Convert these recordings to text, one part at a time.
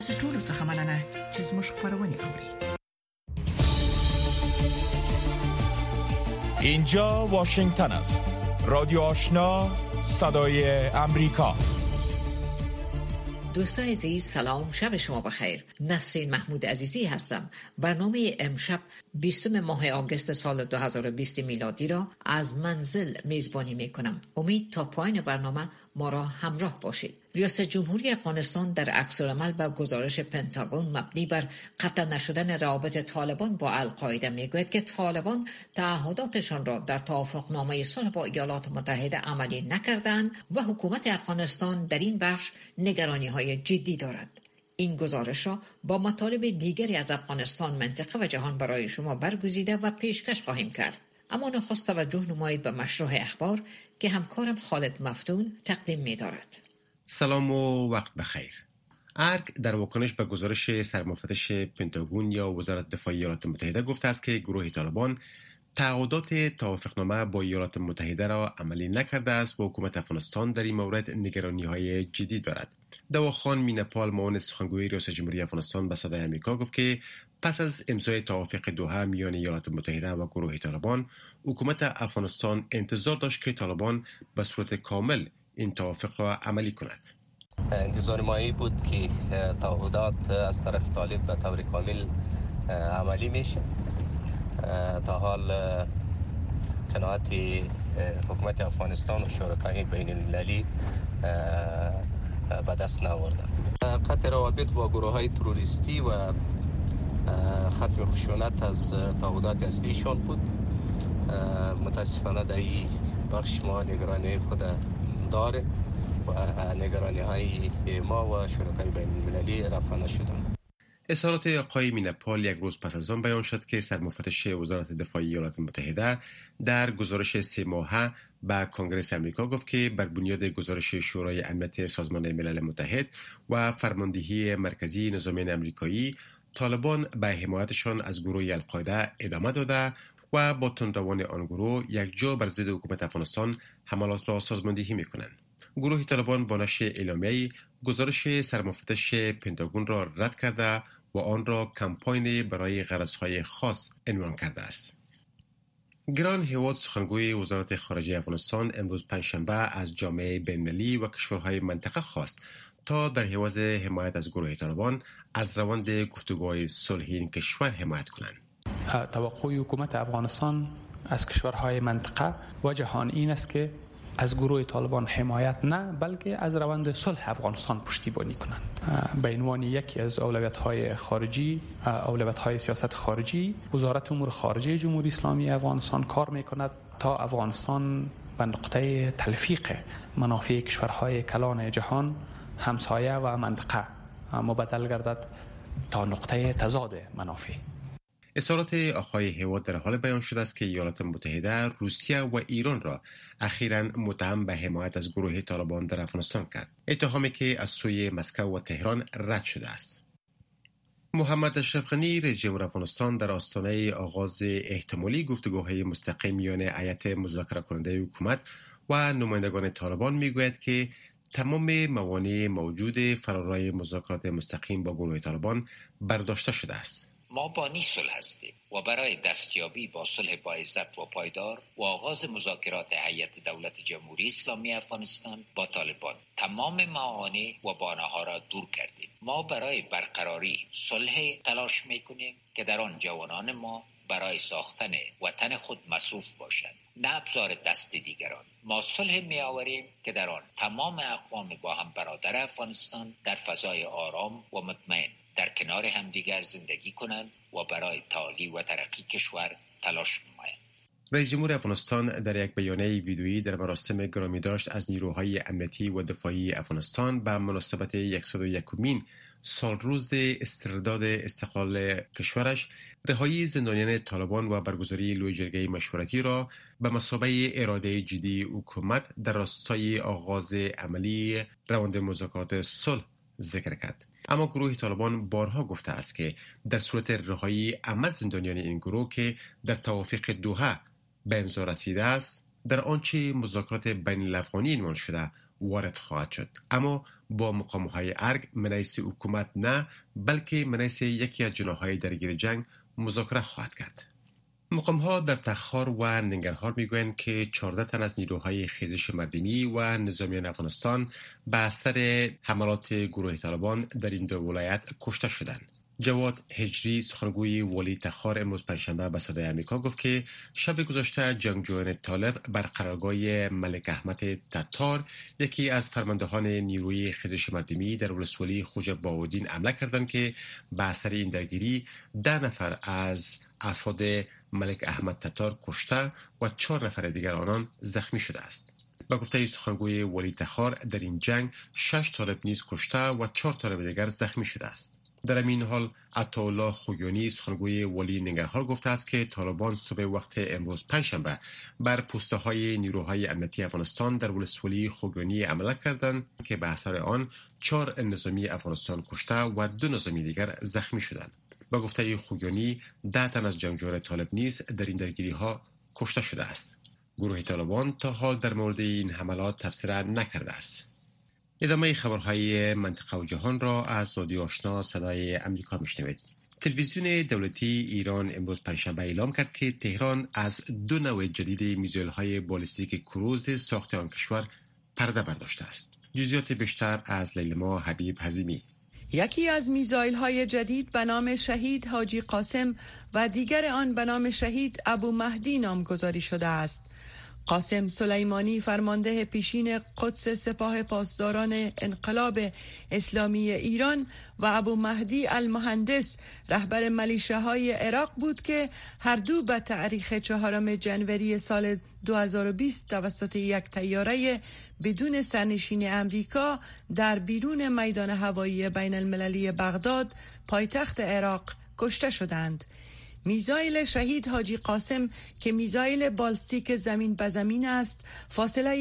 ټول څخه مننه چې زموږ خبرونه اوري. اینجا واشنگتن است. رادیو آشنا، صدای امریکا. دوستان عزیز سلام، شب شما بخیر. نسرین محمود عزیزی هستم. برنامه امشب 20 ماه آگوست سال 2020 میلادی را از منزل میزبانی میکنم. امید تا پایان برنامه ما را همراه باشید. ریاست جمهوری افغانستان در عکس‌العمل به گزارش پنتاگون مبنی بر قطع نشدن روابط طالبان با القاعده میگوید که طالبان تعهداتشان را در توافقنامه صلح با ایالات متحده عملی نکردند و حکومت افغانستان در این بخش نگرانی‌های جدی دارد. این گزارش را با مطالب دیگری از افغانستان، منطقه و جهان برای شما برگزیده و پیشکش خواهیم کرد. اما نخست توجه نمایید به مشروع اخبار که همکارم خالد مفتون تقدیم می‌دارد. سلام و وقت بخیر. ارگ در واکنش به گزارش سرمفتش پنتاگون یا وزارت دفاع ایالات متحده گفته است که گروه طالبان تعهدات توافقنامه با ایالات متحده را عملی نکرده است و حکومت افغانستان در این مورد نگرانی‌های جدی دارد. دواخان مینپال، معاون سخنگوی ریاست جمهوری افغانستان به صدای آمریکا گفت که پس از امضای توافق دوحه میان ایالات متحده و گروه طالبان، حکومت افغانستان انتظار داشت که طالبان به صورت کامل این توافق را عملی کند. انتظار ما این بود که تعهدات از طرف طالب به طور کامل عملی میشه. تا حال قناعت حکومت افغانستان و شرکای بین المللی به دست نآوردن. قطع روابط با گروه های تروریستی و ختم خشونت از تعهدات اصلیشان بود. متاسفانه در این بخش ما نگرانی خود داره و نگرانی های ما و شرکای بین المللی رفع نشدن. اظهارات آقای مینپال یک روز پس از آن بیان شد که سرمفتش وزارت دفاع ایالات متحده در گزارش 3 ماهه به کنگره آمریکا گفت که بر بنیاد گزارش شورای امنیت سازمان ملل متحد و فرماندهی مرکزی نظامیان آمریکایی، طالبان به حمایتشان از گروه القاعده ادامه داده و با تندروان آن گروه یک جا بر ضد حکومت افغانستان حملات را سازماندهی می‌کنند. گروه طالبان با نشر اعلامیه‌ای گزارش سرمفتش پنتاگون را رد کرده و آن را کمپاین برای غرضهای خاص عنوان کرده است. گران هیواد، سخنگوی وزارت خارجه افغانستان، امروز پنجشنبه از جامعه بین‌المللی و کشورهای منطقه خواست تا در حوض حمایت از گروه طالبان از روند گفتگوهای صلحی این کشور حمایت کنند. توقع حکومت افغانستان از کشورهای منطقه و جهان این است که از گروه طالبان حمایت نه، بلکه از روند صلح افغانستان پشتیبانی کنند. به عنوان یکی از اولویت‌های خارجی، اولویت‌های سیاست خارجی، وزارت امور خارجه جمهوری اسلامی افغانستان کار می‌کند تا افغانستان به نقطه تلفیق منافع کشورهای کلان جهان، همسایه و منطقه مبدل گردد تا نقطه تضاد منافع. اظهارات آقای هیواد در حال بیان شده است که ایالات متحده، روسیه و ایران را اخیراً متهم به حمایت از گروه طالبان در افغانستان کرد، اتهامی که از سوی مسکو و تهران رد شده است. محمد اشرف غنی، رئیس جمهور افغانستان، در آستانه آغاز احتمالی گفتگوهای مستقیم میان هیئت مذاکره کننده حکومت و نمایندگان طالبان میگوید که تمام موانع موجود فرارای مذاکرات مستقیم با گروه طالبان برداشته شده است. ما بانی صلح هستیم و برای دستیابی با صلح باعزت و پایدار و آغاز مذاکرات هیئت دولت جمهوری اسلامی افغانستان با طالبان تمام موانع و باناها را دور کردیم. ما برای برقراری صلح تلاش میکنیم که در آن جوانان ما برای ساختن وطن خود مصروف باشند، نه ابزار دست دیگران. ما صلح می آوریم که در آن تمام اقوام با هم برادر افغانستان در فضای آرام و مطمئن در کنار همدیگر زندگی کنند و برای تعالی و ترقی کشور تلاش نمایند. رئیس جمهور افغانستان در یک بیانیه ویدئویی در مراسم گرامی داشت از نیروهای امنیتی و دفاعی افغانستان به مناسبت 101مین سالروز استرداد استقلال کشورش، رهایی زندانیان طالبان و برگزاری لوی جرگه مشورتی را به مثابه اراده جدی حکومت در راستای آغاز عملی روند مذاکرات صلح ذکر کرد. اما گروه طالبان بارها گفته است که در صورت رهایی همه زندانیان این گروه که در توافق دوحه به امضا رسیده است، در آنچه مذاکرات بین الافغانی عنوان شده وارد خواهد شد. اما با مقامهای ارگ منیس حکومت نه بلکه منیس یکی از جناحهای درگیر جنگ مذاکره خواهد کرد. مقام‌ها در تخار و ننگرهار میگویند که 14 تن از نیروهای خیزش مردمی و نظامیان افغانستان به اثر حملات گروه طالبان در این دو ولایت کشته شدند. جواد هجری سخنگوی والی تخار امروز پنجشنبه به صدای آمریکا گفت که شب گذشته جنگجویان طالب بر قرارگاه ملک احمد تتار یکی از فرماندهان نیروی خیزش مردمی در ولسوالی خوجه باودین حمله کردند که به اثر این درگیری 10 نفر از افراد ملک احمد تتار کشته و 4 نفر دیگر آنان زخمی شده است. با گفته سخنگوی والی تخار در این جنگ 6 طالب نیز کشته و 4 طالب دیگر زخمی شده است. در این حال عطاالله خویانی سخنگوی والی ننگرهار گفته است که طالبان صبح وقت امروز پنجشنبه بر پوسته های نیروهای امنیتی افغانستان در ولسوالی خویانی حمله کردند که به اثر آن 4 نظامی افغانستان کشته و 2 نظامی دیگر زخمی شدند. با گفته خویانی 10 تن از جنگجویان طالب نیز در این درگیری ها کشته شده است. گروه طالبان تا حال در مورد این حملات تبصره نکرده است. ادامه خبرهای منطقه و جهان را از رادیو آشنا صدای امریکا میشنوید. تلویزیون دولتی ایران امروز پنجشنبه اعلام کرد که تهران از 2 نوع جدید میزایل‌های بالستیک کروز ساخت آن کشور پرده برداشته است. جزئیات بیشتر از لیلما حبیب حزیمی. یکی از میزایل‌های جدید به نام شهید حاجی قاسم و دیگر آن به نام شهید ابو مهدی نامگذاری شده است. قاسم سلیمانی فرمانده پیشین قدس سپاه پاسداران انقلاب اسلامی ایران و ابو مهدی المهندس رهبر ملیشه‌های عراق بود که هر دو به تاریخ 4 ژانویه سال 2020 توسط یک طیاره بدون سرنشین امریکا در بیرون میدان هوایی بین المللی بغداد پایتخت عراق کشته شدند. میزایل شهید حاجی قاسم که میزایل بالستیک زمین به زمین است فاصله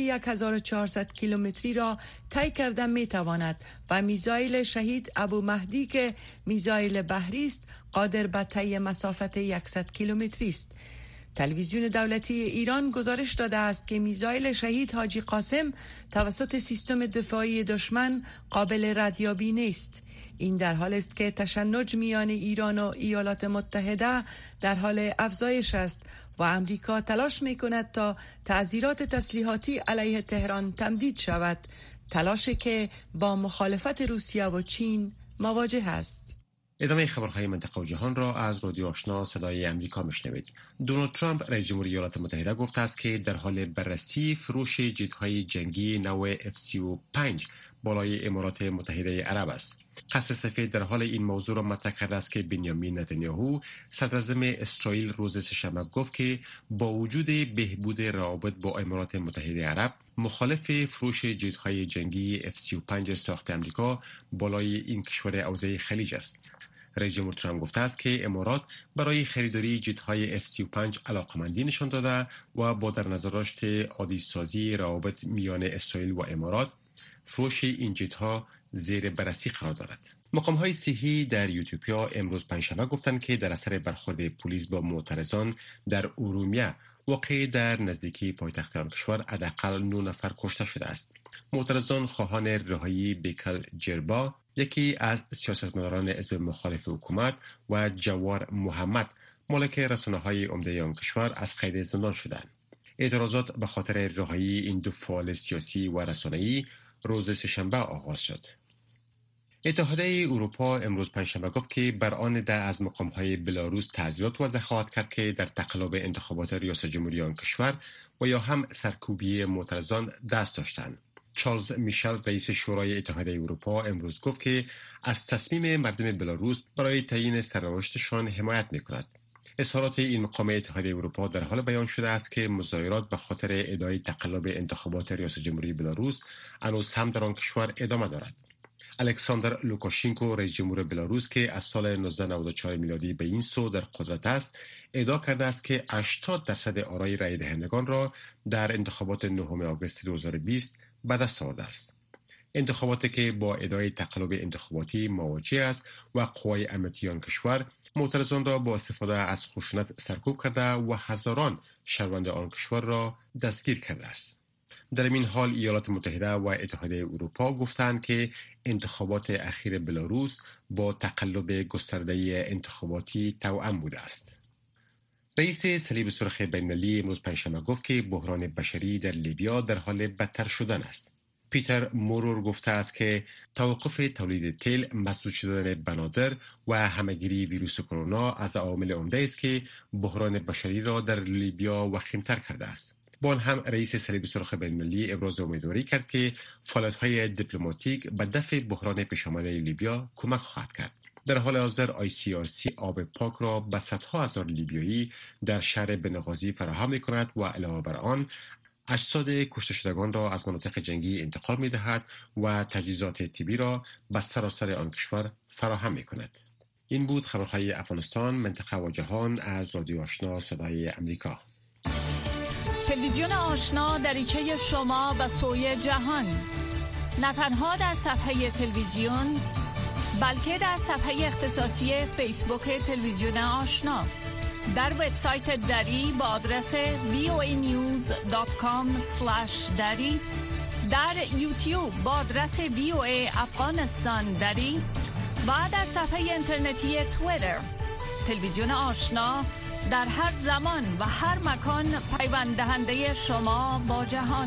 1400 کیلومتری را طی کرده میتواند و میزایل شهید ابو مهدی که میزایل بحری است قادر به طی مسافت 100 کیلومتری است. تلویزیون دولتی ایران گزارش داده است که میزایل شهید حاجی قاسم توسط سیستم دفاعی دشمن قابل ردیابی نیست. این در حال است که تشنج میان ایران و ایالات متحده در حال افزایش است و امریکا تلاش میکند تا تعزیرات تسلیحاتی علیه تهران تمدید شود، تلاشی که با مخالفت روسیه و چین مواجه است. ادامه خبرهای منطقه و جهان را از رادیو آشنا صدای امریکا میشنوید. دونالد ترامپ رئیس جمهوری ایالات متحده گفته است که در حال بررسی فروش جت‌های جنگی نوع F-35 بالای امارات متحده عرب است. قصر سفید در حال این موضوع را مطرح کرده است که بنیامین نتانیاهو صدراعظم اسرائیل روز سه‌شنبه گفت که با وجود بهبود روابط با امارات متحده عرب مخالف فروش جت‌های جنگی F-35 ساخت آمریکا بالای این کشور حوزه خلیج است. رئیس جمهور ترامپ گفته است که امارات برای خریداری جت‌های F-35 علاقمندی نشان داده و با در نظر داشت عادی سازی روابط میان اسرائیل و امارات فروش این جت‌ها زیر بررسی قرار دارد. مقام‌های صحی در ایتیوپیا امروز پنجشنبه گفتند که در اثر برخورد پلیس با معترضان در ارومیه واقع در نزدیکی پایتخت آن کشور حداقل 9 نفر کشته شده است. معترضان خواهان رهایی بیکل جربا، یکی از سیاستمداران حزب مخالف حکومت، و جوار محمد، مالک رسانه‌های عمده آن کشور، از قید زندان شدند. اعتراضات به خاطر رهایی این دو فعال سیاسی و رسانه‌ای روز سه‌شنبه آغاز شد. اتحادیه اروپا امروز پنجشنبه گفت که بر آن 10 از مقام‌های بلاروس تعزیرات وضع خواهد کرد که در تقلب انتخابات ریاست جمهوری آن کشور و یا هم سرکوبی معترضان دست داشتند. چارلز میشل رئیس شورای اتحادیه اروپا امروز گفت که از تصمیم مردم بلاروس برای تعیین سرنوشتشان حمایت می‌کند. اظهارات این مقام اتحادیه اروپا در حال بیان شده است که مظاهرات به خاطر ادعای تقلب انتخابات ریاست جمهوری بلاروس هنوز هم در آن کشور ادامه دارد. الکساندر لوکاشنکو رئیس جمهور بلاروس که از سال 1994 میلادی به این سو در قدرت است، ادعا کرده است که 80% آرای رای دهندگان را در انتخابات 9 آگوست 2020 به دست آورده است. انتخاباتی که با ادعای تقلب انتخاباتی مواجه است و قوای امنیتی آن کشور معترضان را با استفاده از خشونت سرکوب کرده و هزاران شهروند آن کشور را دستگیر کرده است. در این حال ایالات متحده و اتحادیه اروپا گفتند که انتخابات اخیر بلاروس با تقلب گسترده انتخاباتی توأم بوده است. رئیس صلیب سرخ بین‌المللی امروز پنجشنبه گفت که بحران بشری در لیبیا در حال بدتر شدن است. پیتر مورور گفته است که توقف تولید تیل، مسدود شدن بنادر و همه‌گیری ویروس کرونا از عوامل عمده است که بحران بشری را در لیبیا وخیم‌تر کرده است. با آن هم رئیس صلیب سرخ بین‌المللی ابراز امیدواری کرد که فعالیت‌های دیپلماتیک به دفع بحران پیش آمده لیبیا کمک خواهد کرد. در حال حاضر ICRC آب پاک را به صدها هزار لیبیایی در شهر بنغازی فراهم می‌کند و علاوه بر آن اجساد کشته شدگان را از مناطق جنگی انتقال می‌دهد و تجهیزات طبی را به سراسر آن کشور فراهم می‌کند. این بود خبرهای افغانستان، منطقه و جهان از رادیو آشنا صدای امریکا. تلویزیون آشنا دریچه شما به سوی جهان، نه تنها در صفحه تلویزیون بلکه در صفحه اختصاصی فیسبوک تلویزیون آشنا، در وبسایت دری با آدرس voanews.com/dari، در یوتیوب با آدرس VOA افغانستان دری و در صفحه اینترنتی توییتر. تلویزیون آشنا در هر زمان و هر مکان پیوند دهنده شما با جهان.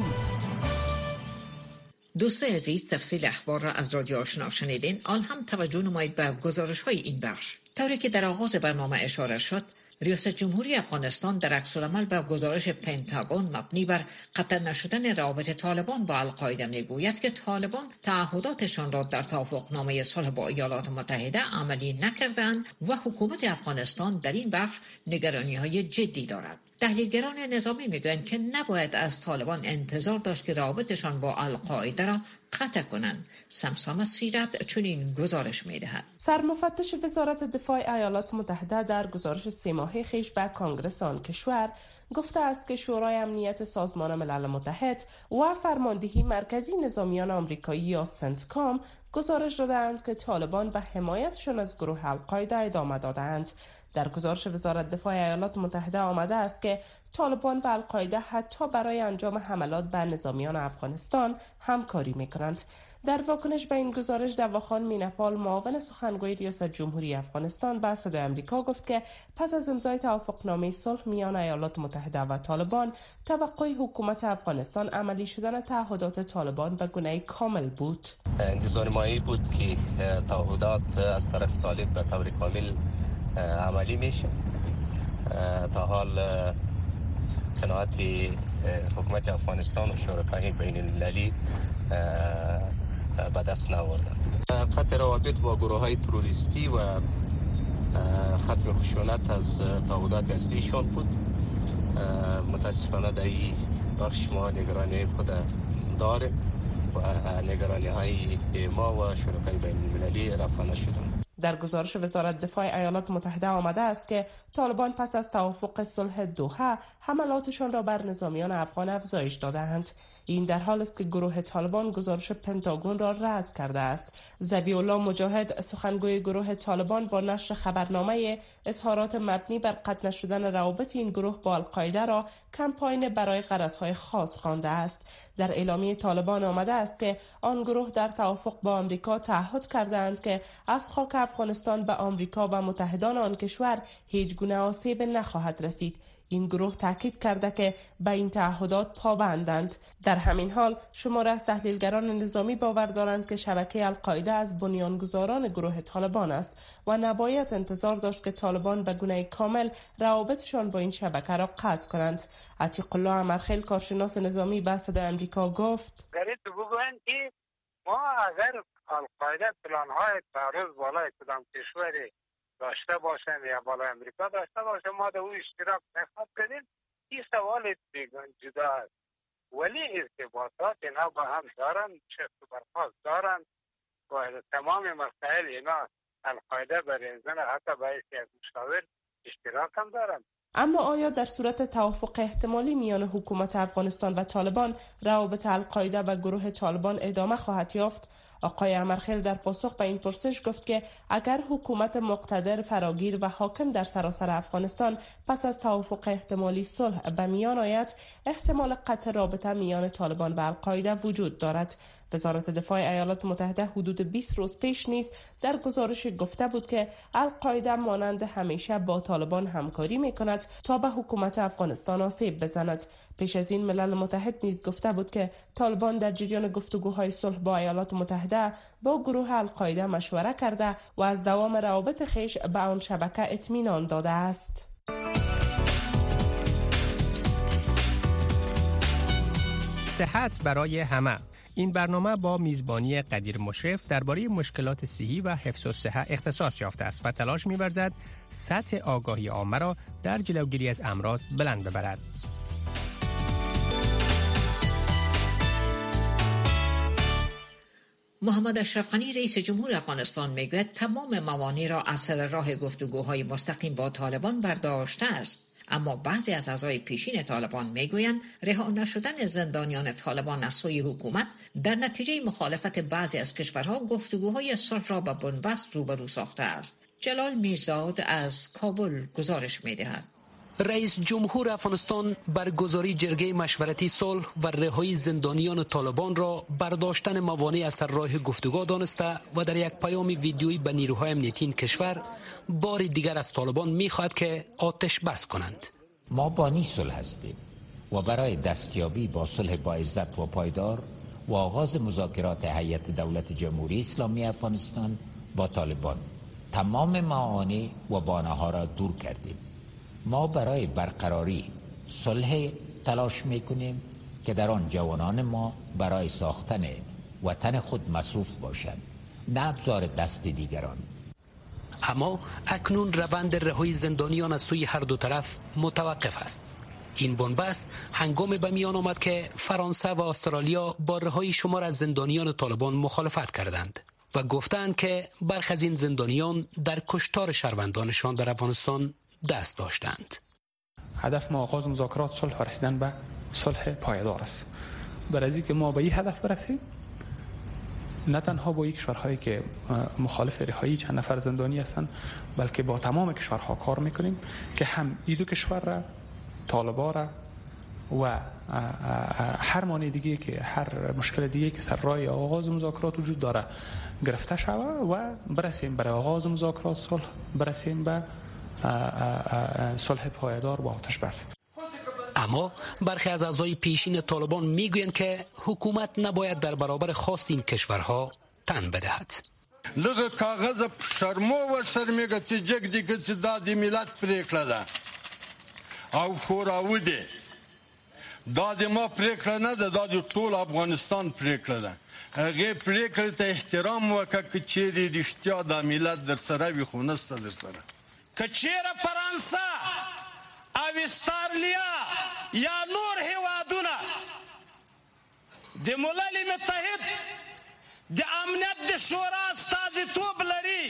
دوستان عزیز، تفصیل اخبار را از رادیو آشنا شنیدین. آن هم توجه نمایید به گزارش‌های این بخش. طوری که در آغاز برنامه اشاره شد، ریاست جمهوری افغانستان در عکس‌العمل به گزارش پنتاگون مبنی بر قطع نشدن روابط طالبان با القاعده میگوید که طالبان تعهداتشان را در توافقنامه صلح با ایالات متحده عملی نکردند و حکومت افغانستان در این بخش نگرانی‌های جدی دارد. تحلیلگران نظامی میگویند که نباید از طالبان انتظار داشت که روابطشان با القاعده را قطع کنند. سمسام سیرت چنین گزارش میدهد. سرمفتش وزارت دفاع ایالات متحده در گزارش 3 ماهه خویش به کانگرس آن کشور گفته است که شورای امنیت سازمان ملل متحد و فرماندهی مرکزی نظامیان آمریکایی یا سنتکام گزارش دادند که طالبان به حمایتشان از گروه القاعده ادامه دادند. در گزارش وزارت دفاع ایالات متحده آمده است که طالبان و القاعده حتی برای انجام حملات به نظامیان افغانستان همکاری می‌کنند. در واکنش به این گزارش دواخان مینپال معاون سخنگوی ریاست جمهوری افغانستان به صدای آمریکا گفت که پس از امضای توافقنامه صلح میان ایالات متحده و طالبان، توقع حکومت افغانستان عملی شدن تعهدات طالبان به گونه کامل بود. انتظار ما این بود که تعهدات از طرف طالب به طور کامل عملی میشه. تا حال قناعت حکومت افغانستان و شرکای بین المللی به دست نآوردن. قطع روابط با گروه های تروریستی و ختم خشونت از تعهدات اصلیشان بود. متاسفانه در این بخش ما نگرانی خود داره و نگرانی های ما و شرکای بین المللی رفع نشدن. در گزارش وزارت دفاع ایالات متحده آمده است که طالبان پس از توافق صلح دوحه حملاتشان را بر نظامیان افغان افزایش دادند. این در حال است که گروه طالبان گزارش پنتاگون را رد کرده است. ذبیح الله مجاهد، سخنگوی گروه طالبان، با نشر خبرنامه اظهارات مبنی بر قطع نشدن روابط این گروه با القاعده را کمپاین برای غرضهای خاص خوانده است. در اعلامیه طالبان آمده است که آن گروه در توافق با آمریکا تعهد کردند که از خاک افغانستان به آمریکا و متحدان آن کشور هیچ گونه آسیب نخواهد رسید. این گروه تاکید کرده که به این تعهدات پابندند. در همین حال شمار از تحلیلگران نظامی باور دارند که شبکه القاعده از بنیانگذاران گروه طالبان است و نباید انتظار داشت که طالبان به گونه کامل روابطشان با این شبکه را قطع کنند. عتیق الله امرخیل، کارشناس نظامی، به صدای آمریکا گفت: ما اگر القاعده پلان‌های تعرض بالای کدام کشوری داشته باشن یا بالای امریکا داشته باشن، ما در اون اشتراک نخواهد کنیم. این سوال جدا است، ولی ارتباطات اینا با هم دارن، شفت و برخواست دارن و تمام مسائل اینا القاعده برای ازن حتی باید یک مشاور اشتراک هم دارن. اما آیا در صورت توافق احتمالی میان حکومت افغانستان و طالبان روابط القاعده و گروه طالبان ادامه خواهد یافت؟ آقای امرخیل در پاسخ به این پرسش گفت که اگر حکومت مقتدر، فراگیر و حاکم در سراسر افغانستان پس از توافق احتمالی صلح به میان آید، احتمال قطع رابطه میان طالبان و القاعده وجود دارد. وزارت دفاع ایالات متحده حدود 20 روز پیش نیز در گزارش گفته بود که القاعده مانند همیشه با طالبان همکاری میکند تا به حکومت افغانستان آسیب بزند. پیش از این ملل متحد نیز گفته بود که طالبان در جریان گفتگوهای صلح با ایالات متحده با گروه القاعده مشوره کرده و از دوام روابط خویش به آن شبکه اطمینان داده است. صحت برای همه. این برنامه با میزبانی قدیر مشرف درباره مشکلات صحی و حفظ الصحه اختصاص یافته است و تلاش می‌ورزد سطح آگاهی عامه را در جلوگیری از امراض بلند ببرد. محمد اشرف غنی رئیس جمهور افغانستان میگوید تمام موانع را از سر راه گفتگوهای مستقیم با طالبان برداشته است. اما بعضی از اعضای پیشین طالبان میگویند رها نشدن زندانیان طالبان از سوی حکومت در نتیجه مخالفت بعضی از کشورها گفتگوهای صلح را به بنبست روبرو ساخته است. جلال میرزاد از کابل گزارش میدهد. رئیس جمهور افغانستان برگزاری جرگه مشورتی صلح و رهایی زندانیان طالبان را برداشتن موانع از سر راه گفتگو دانسته و در یک پیام ویدیویی به نیروهای امنیتی این کشور بار دیگر از طالبان می‌خواهد که آتش بس کنند. ما بانی صلح هستیم و برای دستیابی با صلح باعزت و پایدار و آغاز مذاکرات هیئت دولت جمهوری اسلامی افغانستان با طالبان تمام موانع و بانه‌ها را دور کردیم. ما برای برقراری صلح تلاش میکنیم که در آن جوانان ما برای ساختن وطن خود مصروف باشند، نه ابزار دست دیگران. اما اکنون روند رهایی زندانیان از سوی هر دو طرف متوقف است. این بنبست هنگام به میان آمد که فرانسه و استرالیا با رهایی شمار از زندانیان طالبان مخالفت کردند و گفتند که برخی از این زندانیان در کشتار شهروندانشان در افغانستان دست داشتند. هدف ما آغاز مذاکرات صلح و رسیدن به صلح پایدار است. برای از اینکه ما به این هدف برسیم، نه تنها با یک کشورهایی که مخالف رهایی چند نفر زندانی هستند، بلکه با تمام کشورها کار میکنیم که هم این دو کشور را، طالبان را و هر مانع دیگه که هر مشکل دیگه که سر راه آغاز مذاکرات وجود داره گرفته شود و برسیم برای آغاز مذاکرات صلح، برسیم به صلح پایدار با آتش بس. اما برخی از اعضای پیشین طالبان میگویند که حکومت نباید در برابر خواست این کشورها تن بدهد. لغه کاغذ شرمو و شرمیگه چې جګ دیگه چې دا د ملت پریکړه ده او خوراو ده، دا د ما پریکړه نه ده، دا د ټول افغانستان پریکړه ده. هغه پریکړه ته احترام وکړه که چیرې رښتیا د ملت در سره وي، خو نسته در سره. که چیرې فرانسه او استرالیا یا نور هیوادونه د ملل متحد د امنیت د شورا استازیتوب لري،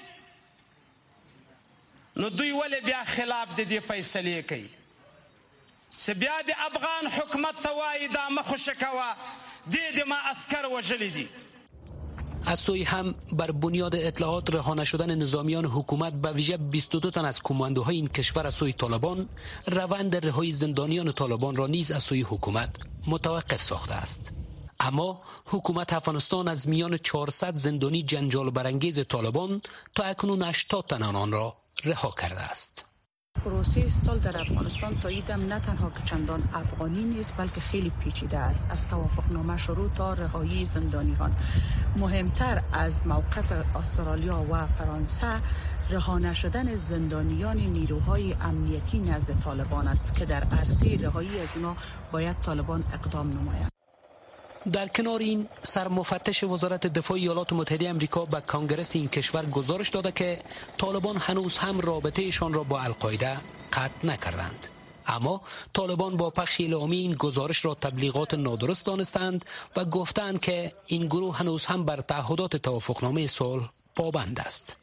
نو دوی ولې بیا خلاف د دې فیصلې کوي؟ چې بیا د افغان حکومت ته وایي دا مه خوشه کوه، دې د ما عسکر وژلي دي. از سوی هم بر بنیاد اطلاعات رها شدن نظامیان حکومت به ویژه 22 تن از کماندوهای این کشور از سوی طالبان، روند رهایی زندانیان طالبان را نیز از سوی حکومت متوقف ساخته است. اما حکومت افغانستان از میان 400 زندانی جنجال برانگیز طالبان تا اکنون 80 تن آن را رها کرده است. پروسه صلح در افغانستان تا ایدم نه تنها که چندان افغانی نیست بلکه خیلی پیچیده است، از توافقنامه شروع تا رهایی زندانیان. مهمتر از موقف استرالیا و فرانسه رها نشدن زندانیان نیروهای امنیتی نزد طالبان است که در عرصه رهایی از اونا باید طالبان اقدام نماید. در کنار این، سرمفتش وزارت دفاع ایالات متحده آمریکا به کانگرس این کشور گزارش داده که طالبان هنوز هم رابطهشان را با القاعده قطع نکردند. اما طالبان با پخش اعلامی این گزارش را تبلیغات نادرست دانستند و گفتند که این گروه هنوز هم بر تعهدات توافقنامه صلح پابند است.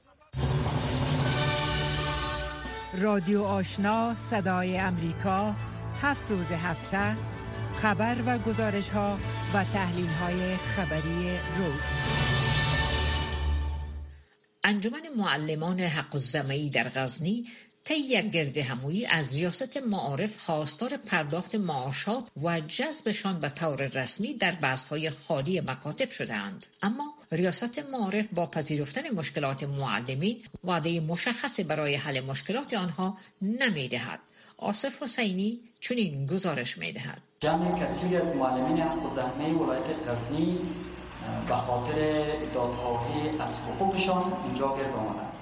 رادیو آشنا صدای امریکا 7 روز هفته خبر و گزارش ها و تحلیل های خبری روز. انجمن معلمان حق الزحمه‌ای در غزنی طی یک گرد همایی از ریاست معارف خواستار پرداخت معاشات و جذبشان به طور رسمی در بست‌های خالی مکاتب شدند، اما ریاست معارف با پذیرفتن مشکلات معلمین وعده مشخصی برای حل مشکلات آنها نمی‌دهد. آصف حسینی چنین گزارش می‌دهد. جمع کثیری از معلمین حق الزحمه‌ای ولایت غزنی به خاطر دادخواهی از حقوقشان اینجا گرد آمدند.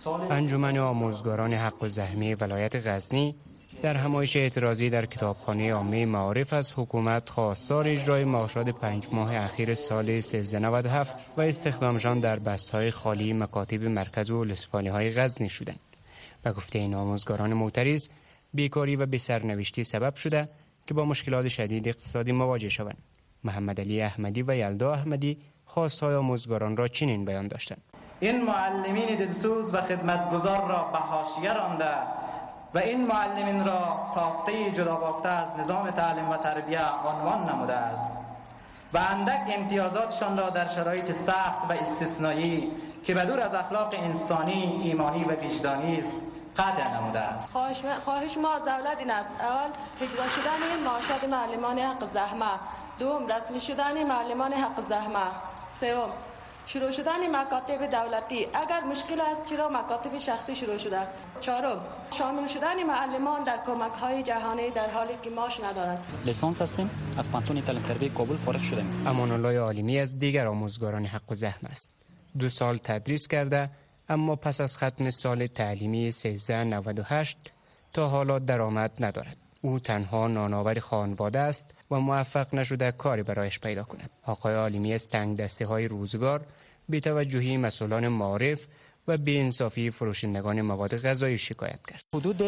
انجمن آموزگاران حق الزحمه ولایت غزنی در همایش اعتراضی در کتابخانه عامه معارف از حکومت خواستار اجرای معاشات 5 ماه اخیر سال 1397 و استخدامشان در بست‌های خالی مکاتب مرکز و ولسوالی‌های غزنی شدند. به گفته این آموزگاران معترض، بیکاری و بی‌سرنوشتی سبب شده که با مشکلات شدید اقتصادی مواجه شوند. محمد علی احمدی و یلدا احمدی خواستهای آموزگاران را چنین بیان داشتند: این معلمین دلسوز و خدمتگزار را به حاشیه رانده و این معلمین را تافته جدا بافته از نظام تعلیم و تربیت عنوان نموده است و اندک امتیازاتشان را در شرایط سخت و استثنایی که بدور از اخلاق انسانی، ایمانی و وجدانی است قطع نموده است. خواهش ما از دولت این است: اول اجرا شدن معاشات معلمان حق الزحمه، دوم رسمی شدن معلمان حق الزحمه، سوم شروع شدن مکاتب دولتی، اگر مشکل است چرا مکاتب شخصی شروع شده، چهارم شامل شدن معلمان در کمک‌های جهانی در حالی که معاش ندارند. لیسانس هستیم، از پانتون تعلیم تربیت کابل فارغ شدیم. امان الله عالمی از دیگر آموزگاران حق الزحمه است. 2 سال تدریس کرده، اما پس از ختم سال تعلیمی 1398 تا حالا درآمد ندارد. او تنها نانآور خانواده است و موفق نشده کاری برایش پیدا کند. آقای عالمی از تنگ دسته های روزگار، بی‌توجهی مسئولان معارف و بی‌انصافی فروشندگان مواد غذایی شکایت کرد. حدود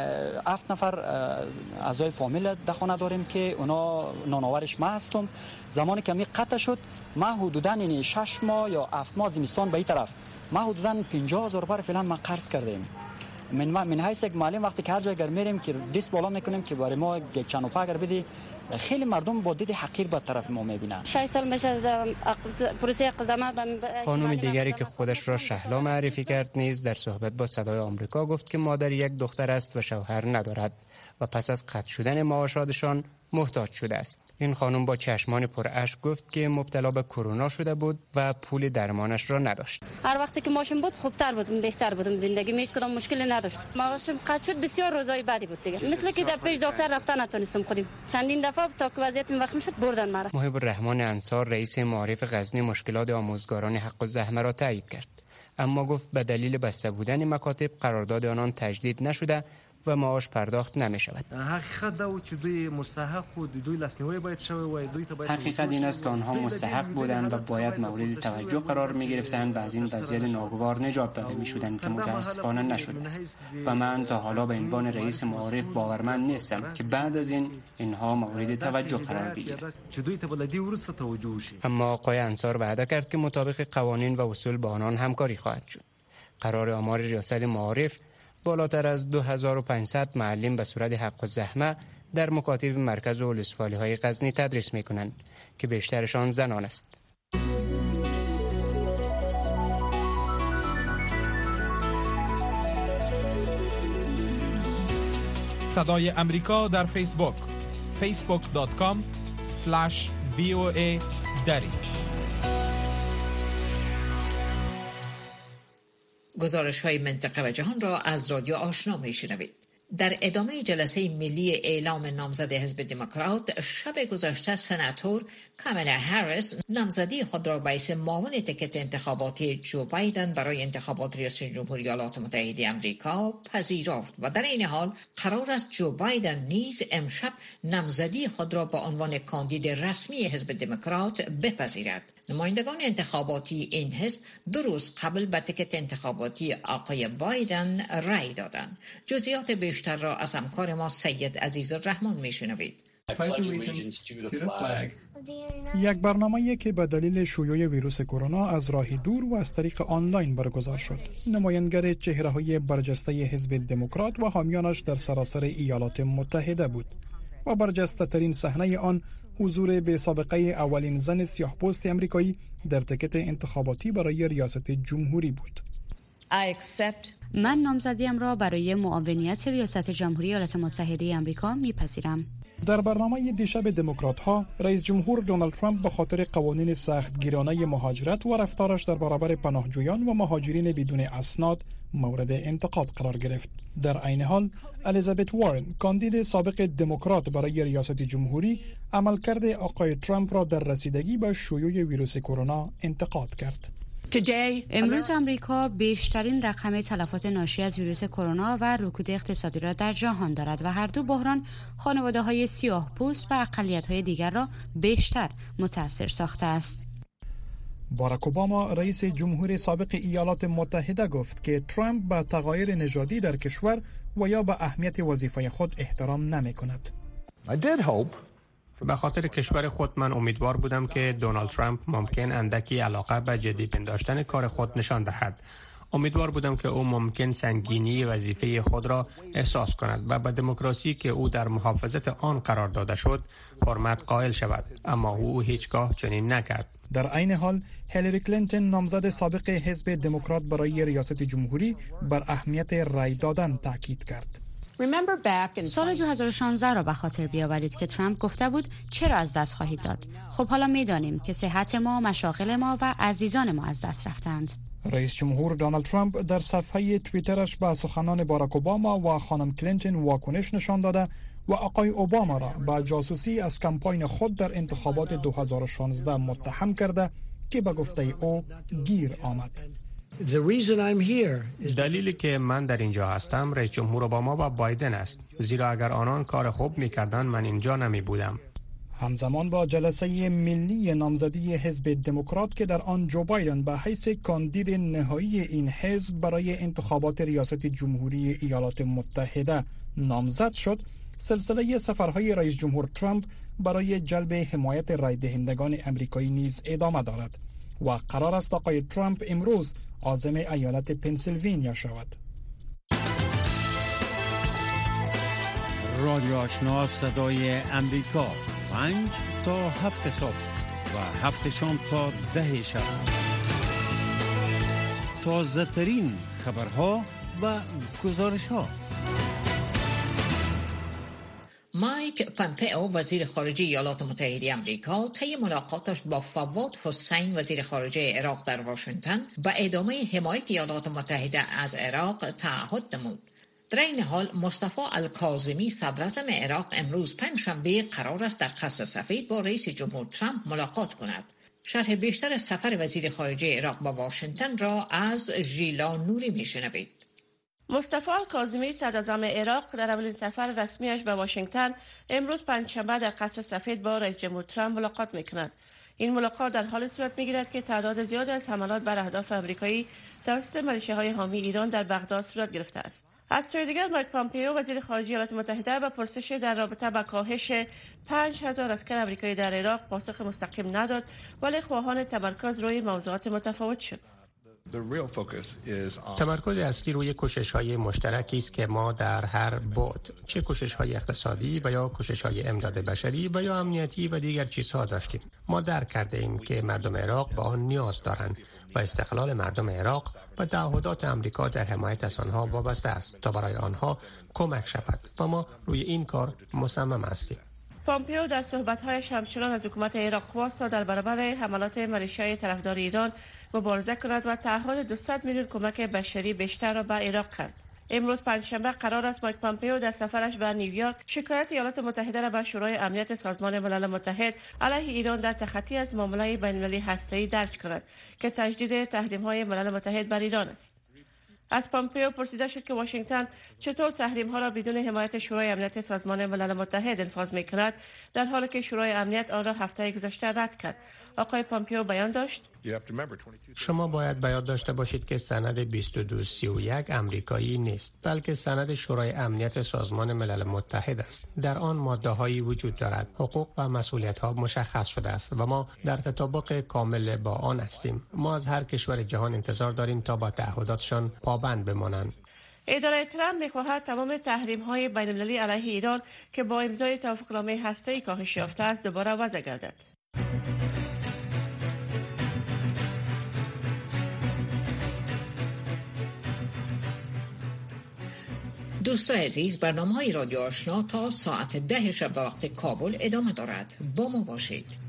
7 نفر اعضای فامیل در خانه داریم که اونا نانآورش من هستم. زمانی که می قطع شد، ما حدوداً 6 ماه یا 7 ماه زمستان به این طرف ما حدوداً 50,000 بار فعلا ما قرض کردیم. من حیث یک معلم وقتی که هر جای گر میریم که دست بالا میکنیم که برای ما چند و پا اگر بدی، خیلی مردم با دید حقیر به طرف ما میبینن. 6 سال میشه پروسه قضاوت. خانم دیگری که خودش را شهلا معرفی کرد نیز در صحبت با صدای آمریکا گفت که مادر یک دختر است و شوهر ندارد و پس از قطع شدن معاشاتشان محتاج شده است. این خانم با چشمان پر اشک گفت که مبتلا به کرونا شده بود و پول درمانش را نداشت. هر وقتی که ماشین بود خوبتر بودم، بهتر بودم، زندگی هیچ کدام مشکلی نداشت. معاشم قطع شد، بسیار روزای بعدی بود دیگه. مثل که در پیش دکتر رفتن نتونستم خودم. چندین دفعه تا که وضعیتم وخیم شد بردن مرا. محب الرحمن انصار رئیس معارف غزنی مشکلات آموزگاران حق الزحمه را تایید کرد، اما گفت به دلیل بسته بودن مکاتب قرارداد آنان تجدید نشده و معاش پرداخت نمی شود. حقیقت این است که آنها مستحق بودند و باید مورد توجه قرار می گرفتند و از این وضعیت ناگوار نجات داده می شدند که متاسفانه نشده است و من تا حالا به عنوان رئیس معارف باورمند نیستم که بعد از اینها مورد توجه قرار بگیرد. اما آقای انصار وعده کرد که مطابق قوانین و اصول با آنان همکاری خواهد شد. قرار آمار ریاست معارف بالاتر از 2500 معلم به صورت حق الزحمه در مکاتب مرکز و ولسوالی‌های غزنی تدریس می‌کنند که بیشترشان زنان است. صدای امریکا در فیسبوک facebook.com/VOA دری. گزارش‌های منطقه و جهان را از رادیو آشنا می‌شنوید. در ادامه جلسه ملی اعلام نامزد حزب دموکرات، شب گذشته سناتور کامالا هریس نامزدی خود را باعث معاون تیکت انتخاباتی جو بایدن برای انتخابات ریاست جمهوری ایالات متحده آمریکا پذیرفت و در این حال قرار است جو بایدن نیز امشب نامزدی خود را به عنوان کاندید رسمی حزب دموکرات بپذیرد. نمایندگان انتخاباتی این حزب 2 روز قبل به تیکت انتخاباتی آقای بایدن رأی دادند. جزئیات بیشتر را از همکار ما سید عزیزالرحمن میشنوید. یک برنامه‌ای که به دلیل شیوع ویروس کرونا از راه دور و از طریق آنلاین برگزار شد. نمایانگر چهره‌های برجسته حزب دموکرات و حامیانش در سراسر ایالات متحده بود و برجسته ترین صحنه آن حضور به سابقه اولین زن سیاه‌پوست آمریکایی در تیکت انتخاباتی برای ریاست جمهوری بود. من نامزدیم را برای معاونیت ریاست جمهوری ایالات متحده آمریکا میپذیرم. در برنامه دیشب دموکرات‌ها، رئیس جمهور دونالد ترامپ به خاطر قوانین سختگیرانه مهاجرت و رفتارش در برابر پناهجویان و مهاجرین بدون اسناد مورد انتقاد قرار گرفت. در عین حال، الیزابت وارن، کاندید سابق دموکرات برای ریاست جمهوری، عملکرد آقای ترامپ را در رسیدگی به شیوع ویروس کرونا انتقاد کرد. امروز آمریکا بیشترین رقم تلفات ناشی از ویروس کرونا و رکود اقتصادی را در جهان دارد و هر دو بحران خانواده‌های سیاه‌پوست و اقلیت‌های دیگر را بیشتر متاثر ساخته است. باراک اوباما، رئیس جمهور سابق ایالات متحده، گفت که ترامپ به تغییر نژادی در کشور و یا به اهمیت وظیفه خود احترام نمی‌کند. به خاطر کشور خود من امیدوار بودم که دونالد ترامپ ممکن اندکی علاقه به جدی پنداشتن کار خود نشان دهد. امیدوار بودم که او ممکن سنگینی وظیفه خود را احساس کند و به دموکراسی که او در محافظت آن قرار داده شد حرمت قائل شود، اما او هیچگاه چنین نکرد. در عین حال، هیلاری کلینتون، نامزد سابق حزب دموکرات برای ریاست جمهوری، بر اهمیت رای دادن تاکید کرد. سال 2016 را به خاطر بیاورید که ترامپ گفته بود چرا از دست خواهید داد. خب حالا می‌دانیم که صحت ما، مشاغل ما و عزیزان ما از دست رفتند. رئیس جمهور دونالد ترامپ در صفحه توییترش به سخنان باراک اوباما و خانم کلینتون واکنش نشان داده و آقای اوباما را به جاسوسی از کمپاین خود در انتخابات 2016 متهم کرده که به گفته او گیر آمد. دلیلی که من در اینجا هستم رئیس جمهور اوباما و بایدن است، زیرا اگر آنان کار خوب می‌کردند من اینجا نمی بودم. همزمان با جلسه ملی نامزدی حزب دموکرات که در آن جو بایدن به حیث کاندید نهایی این حزب برای انتخابات ریاست جمهوری ایالات متحده نامزد شد، سلسله سفرهای رئیس جمهور ترامپ برای جلب حمایت رای دهندگان امریکایی نیز ادامه دارد و قرار است آقای ترامپ امروز عازم ایالت پنسیلوانیا شود. رادیو آشنا صدای امریکا، 5 تا 7 صبح و 7 شام تا 10 شب. تازه ترین خبرها و گزارش ها. مایک پامپئو، وزیر خارجه ایالات متحده آمریکا، طی ملاقاتش با فواد حسین، وزیر خارجه عراق در واشنگتن، به ادامه حمایت ایالات متحده از عراق تعهد نمود. در این حال، مصطفی الکاظمی، صدراعظم عراق، امروز پنجشنبه قرار است در قصر سفید با رئیس جمهور ترامپ ملاقات کند. شرح بیشتر سفر وزیر خارجه عراق به واشنگتن را از ژیلا نوری میشنوید. مصطفی الکاظمی، صدراعظم عراق، در اولین سفر رسمیش به واشنگتن امروز پنجشنبه در قصر سفید با رئیس جمهور ترامپ ملاقات می‌کند. این ملاقات در حال صورت می‌گیرد که تعداد زیادی از حملات بر اهداف آمریکایی توسط میلیشیاهای حامی ایران در بغداد صورت گرفته است. از سوی دیگر، مایک پامپئو، وزیر خارجه ایالات متحده، به پرسش در رابطه با کاهش 5000 اسکر آمریکایی در عراق پاسخ مستقیم نداد، ولی خواهان تمرکز روی موضوعات متفاوت شد. تمرکز اصلی روی کوشش‌های مشترکی است که ما در هر بعد، چه کوشش‌های اقتصادی و یا کوشش‌های امداد بشری و یا امنیتی و دیگر چیزها داشتیم. ما درک کرده ایم که مردم عراق به آن نیاز دارند و استقلال مردم عراق و تعهدات امریکا در حمایت از آنها وابسته است تا برای آنها کمک شود و ما روی این کار مصمم هستیم. پامپئو در صحبت‌هایش همچنان از حکومت عراق خواست تا در برابر حملات میلیشیای طرفدار ایران مبارزه کند و تعهد 200 میلیون کمک بشری بیشتر را به عراق کرد. امروز پنجشنبه قرار است مایک پامپئو در سفرش به نیویورک شکایت ایالات متحده را به شورای امنیت سازمان ملل متحد علیه ایران در تخطی از معامله بین‌المللی هسته‌ای درج کند که تجدید تحریم‌های ملل متحد بر ایران است. از پامپئو پرسیده شد که واشنگتن چطور تحریم‌ها را بدون حمایت شورای امنیت سازمان ملل متحد انفاذ می‌کند، در حالی که شورای امنیت آن را هفته گذشته رد کرد. آقای پامپئو بیان داشت: شما باید به یاد داشته باشید که سند 2231 امریکایی نیست، بلکه سند شورای امنیت سازمان ملل متحد است. در آن ماده‌هایی وجود دارد، حقوق و مسئولیت‌ها مشخص شده است و ما در تطابق کامل با آن هستیم. ما از هر کشور جهان انتظار داریم تا با تعهداتشان پابند بمانند. اداره ترامپ می‌خواهد تمام تحریم‌های بین‌المللی علیه ایران که با امضای توافقنامه هسته‌ای کاهش یافته است دوباره وضع گردد. دوستان عزیز، برنامه های رادیو آشنا تا ساعت 10 شب به وقت کابل ادامه دارد. با ما باشید.